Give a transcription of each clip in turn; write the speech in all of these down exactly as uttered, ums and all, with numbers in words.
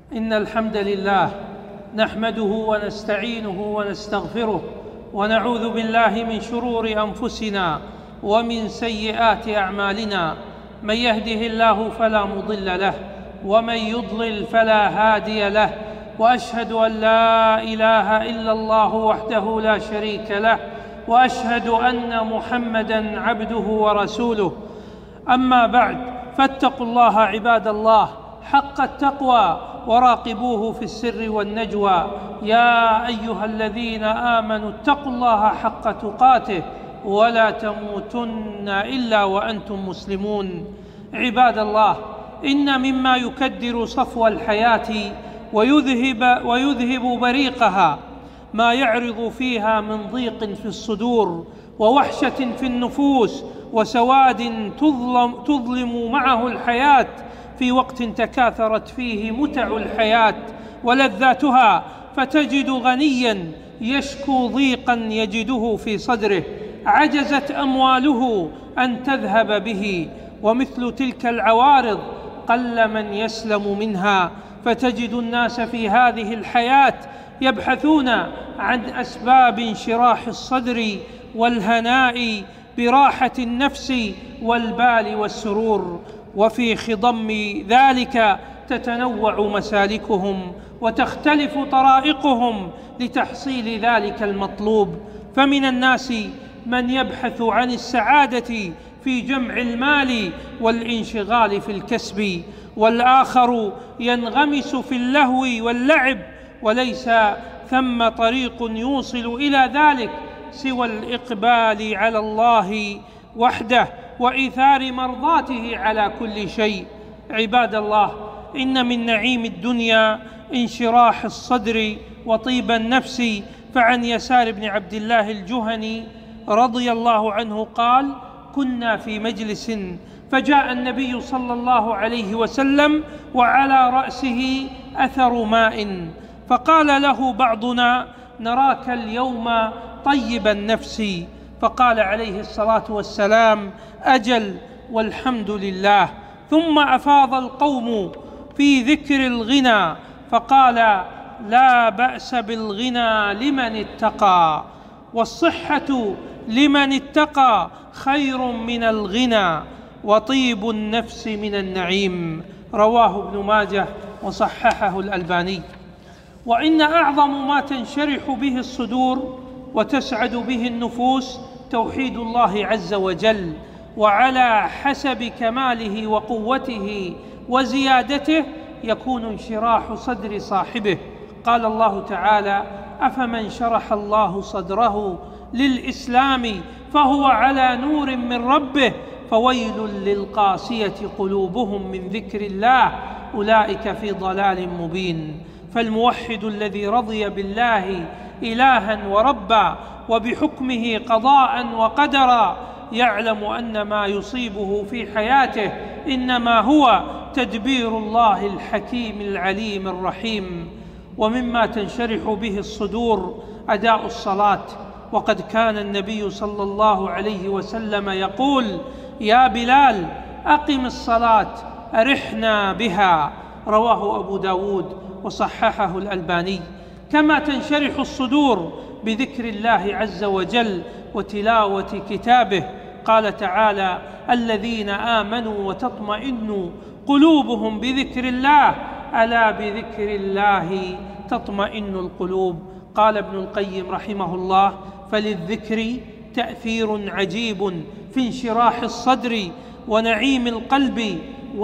إن الحمد لله نحمده ونستعينه ونستغفره ونعوذ بالله من شرور أنفسنا ومن سيئات أعمالنا. من يهده الله فلا مضل له ومن يضلل فلا هادي له، وأشهد أن لا إله إلا الله وحده لا شريك له، وأشهد أن محمدًا عبده ورسوله. أما بعد، فاتقوا الله عباد الله حق التقوى وراقبوه في السر والنجوى. يا أيها الذين آمنوا اتقوا الله حق تقاته ولا تموتن إلا وأنتم مسلمون. عباد الله، إن مما يكدر صفو الحياة ويذهب, ويذهب بريقها ما يعرض فيها من ضيق في الصدور ووحشة في النفوس وسواد تظلم, تظلم معه الحياة في وقت تكاثرت فيه متع الحياة ولذاتها، فتجد غنياً يشكو ضيقاً يجده في صدره عجزت أمواله أن تذهب به، ومثل تلك العوارض قل من يسلم منها. فتجد الناس في هذه الحياة يبحثون عن أسباب انشراح الصدر والهناء براحة النفس والبال والسرور، وفي خضم ذلك تتنوع مسالكهم وتختلف طرائقهم لتحصيل ذلك المطلوب. فمن الناس من يبحث عن السعادة في جمع المال والانشغال في الكسب، والآخر ينغمس في اللهو واللعب، وليس ثم طريق يوصل إلى ذلك سوى الإقبال على الله وحده وإيثار مرضاته على كل شيء. عباد الله، إن من نعيم الدنيا انشراح الصدر وطيب النفس. فعن يسار بن عبد الله الجهني رضي الله عنه قال: كنا في مجلس فجاء النبي صلى الله عليه وسلم وعلى رأسه أثر ماء، فقال له بعضنا: نراك اليوم طيب النفس. فقال عليه الصلاة والسلام: أجل والحمد لله. ثم أفاض القوم في ذكر الغنى فقال: لا بأس بالغنى لمن اتقى، والصحة لمن اتقى خير من الغنى، وطيب النفس من النعيم. رواه ابن ماجه وصححه الألباني. وإن أعظم ما تنشرح به الصدور وتسعد به النفوس توحيد الله عز وجل، وعلى حسب كماله وقوته وزيادته يكون انشراح صدر صاحبه. قال الله تعالى: أفمن شرح الله صدره للإسلام فهو على نور من ربه فويل للقاسية قلوبهم من ذكر الله أولئك في ضلال مبين. فالموحد الذي رضي بالله إلها وربا وبحكمه قضاء وقدرا يعلم أن ما يصيبه في حياته إنما هو تدبير الله الحكيم العليم الرحيم. ومما تنشرح به الصدور أداء الصلاة، وقد كان النبي صلى الله عليه وسلم يقول: يا بلال أقم الصلاة أرحنا بها. رواه أبو داود وصححه الألباني. كما تنشرح الصدور بذكر الله عز وجل وتلاوة كتابه. قال تعالى: الذين آمنوا وتطمئن قلوبهم بذكر الله ألا بذكر الله تطمئن القلوب. قال ابن القيم رحمه الله: فللذكر تأثير عجيب في انشراح الصدر ونعيم القلب،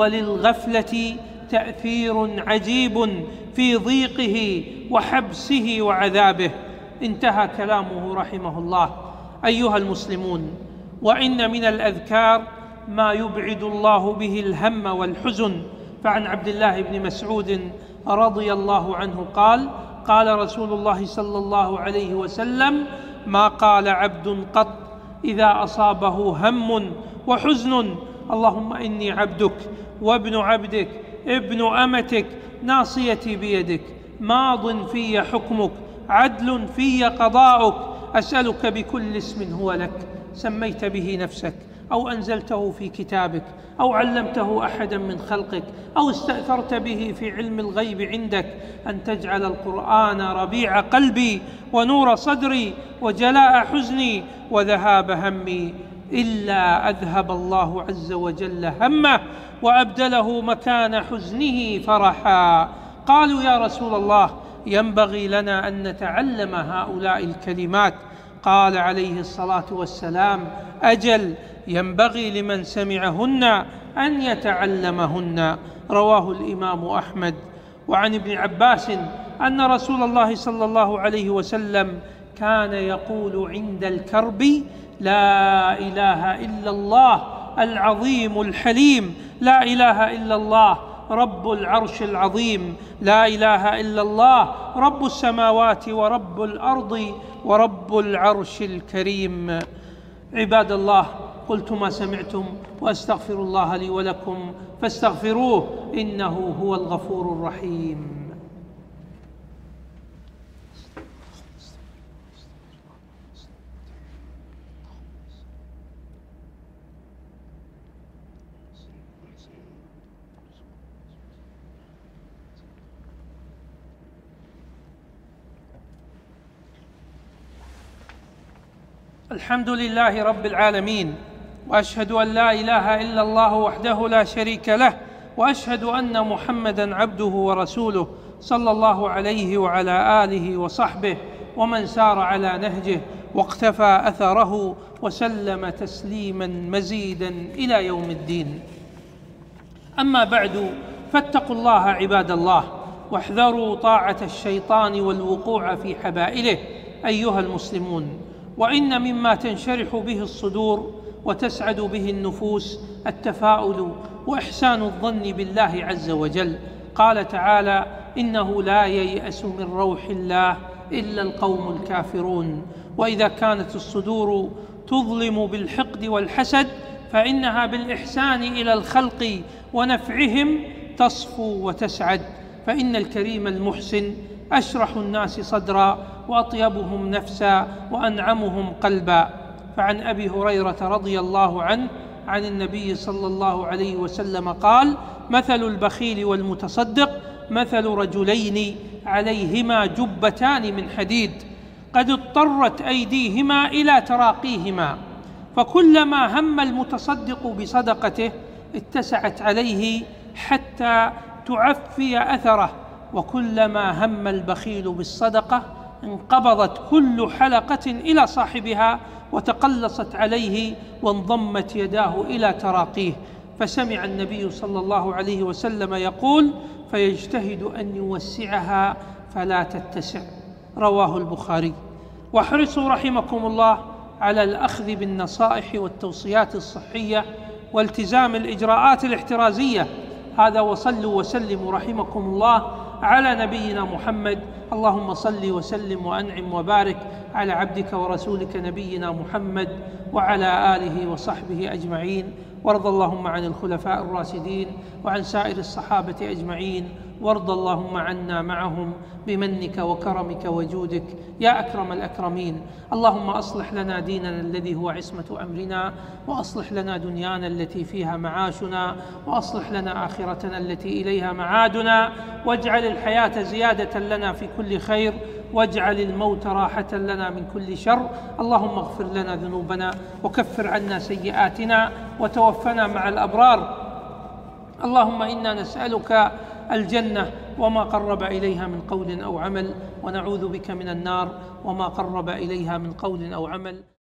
وللغفلة تأثير عجيب في ضيقه وحبسه وعذابه. انتهى كلامه رحمه الله. أيها المسلمون، وإن من الأذكار ما يبعد الله به الهم والحزن. فعن عبد الله بن مسعود رضي الله عنه قال: قال رسول الله صلى الله عليه وسلم: ما قال عبد قط إذا أصابه هم وحزن: اللهم إني عبدك وابن عبدك ابن أمتك ناصيتي بيدك ماض في حكمك عدل في قضاؤك أسألك بكل اسم هو لك سميت به نفسك أو أنزلته في كتابك أو علمته أحدا من خلقك أو استأثرت به في علم الغيب عندك أن تجعل القرآن ربيع قلبي ونور صدري وجلاء حزني وذهاب همي، إلا أذهب الله عز وجل همه وأبدله مكان حزنه فرحا. قالوا يا رسول الله ينبغي لنا أن نتعلم هؤلاء الكلمات. قال عليه الصلاة والسلام أجل، ينبغي لمن سمعهن أن يتعلمهن. رواه الإمام أحمد. وعن ابن عباس أن رسول الله صلى الله عليه وسلم كان يقول عند الكرب لا إله إلا الله العظيم الحليم، لا إله إلا الله رب العرش العظيم، لا إله إلا الله رب السماوات ورب الأرض ورب العرش الكريم. عباد الله، قلت ما سمعتم وأستغفر الله لي ولكم فاستغفروه إنه هو الغفور الرحيم. الحمد لله رب العالمين، وأشهد أن لا إله إلا الله وحده لا شريك له، وأشهد أن محمدًا عبده ورسوله صلى الله عليه وعلى آله وصحبه ومن سار على نهجه واقتفى أثره وسلم تسليمًا مزيدًا إلى يوم الدين. أما بعد، فاتقوا الله عباد الله، واحذروا طاعة الشيطان والوقوع في حبائله أيها المسلمون. وإن مما تنشرح به الصدور وتسعد به النفوس التفاؤل وإحسان الظن بالله عز وجل. قال تعالى إنه لا ييأس من روح الله إلا القوم الكافرون. وإذا كانت الصدور تظلم بالحقد والحسد فإنها بالإحسان إلى الخلق ونفعهم تصفو وتسعد، فإن الكريم المحسن أشرح الناس صدرا وأطيبهم نفسا وأنعمهم قلبا. فعن أبي هريرة رضي الله عنه عن النبي صلى الله عليه وسلم قال مثل البخيل والمتصدق مثل رجلين عليهما جبتان من حديد قد اضطرت أيديهما إلى تراقيهما، فكلما هم المتصدق بصدقته اتسعت عليه حتى تعفي أثره، وكلما هم البخيل بالصدقة انقبضت كل حلقة إلى صاحبها وتقلصت عليه وانضمت يداه إلى تراقيه. فسمع النبي صلى الله عليه وسلم يقول فيجتهد أن يوسعها فلا تتسع. رواه البخاري. واحرصوا رحمكم الله على الأخذ بالنصائح والتوصيات الصحية والتزام الإجراءات الاحترازية. هذا وصلوا وسلموا رحمكم الله على نبينا محمد. اللهم صل وسلم وأنعم وبارك على عبدك ورسولك نبينا محمد وعلى آله وصحبه أجمعين. وارض اللهم عن الخلفاء الراشدين وعن سائر الصحابة أجمعين، وارض اللهم عنا معهم بمنك وكرمك وجودك يا أكرم الأكرمين. اللهم أصلح لنا ديننا الذي هو عصمة أمرنا، وأصلح لنا دنيانا التي فيها معاشنا، وأصلح لنا آخرتنا التي إليها معادنا، واجعل الحياة زيادة لنا في كل خير، واجعل الموت راحة لنا من كل شر. اللهم اغفر لنا ذنوبنا وكفر عنا سيئاتنا وتوفنا مع الأبرار. اللهم إنا نسألك الجنة وما قرب إليها من قول أو عمل، ونعوذ بك من النار وما قرب إليها من قول أو عمل.